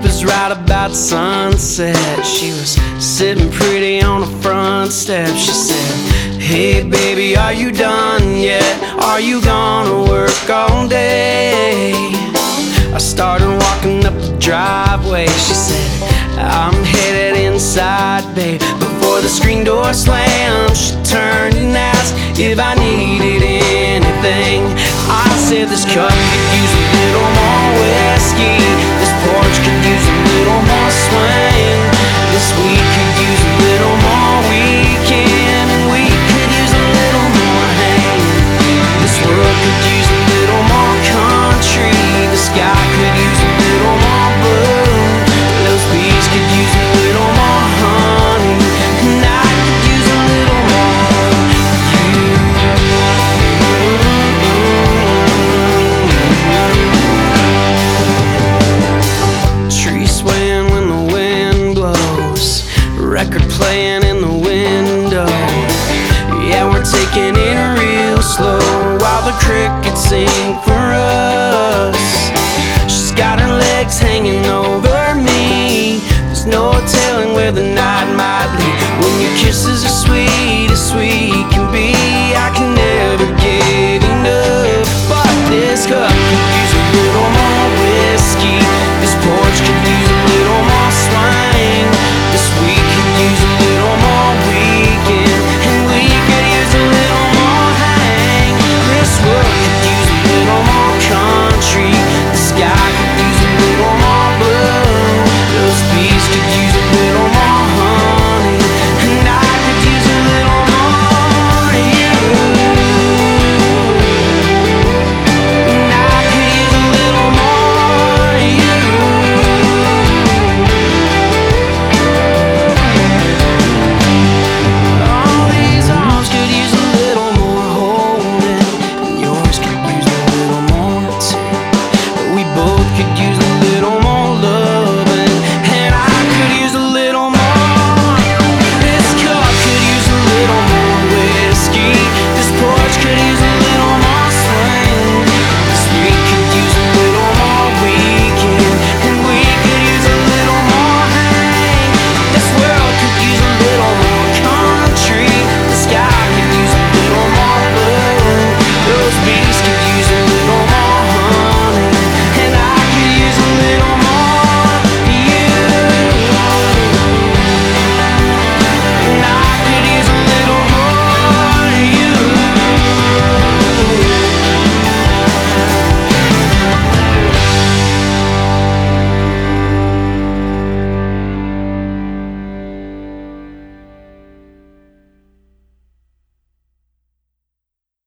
was right about sunset. She was sitting pretty on the front step. She said, "Hey baby, are you done yet? Are you gonna work all day?" I started walking up the driveway. She said, "I'm headed inside, babe." Before the screen door slammed, she turned and asked if I needed anything. I said this cup could use a little more whiskey. This porch could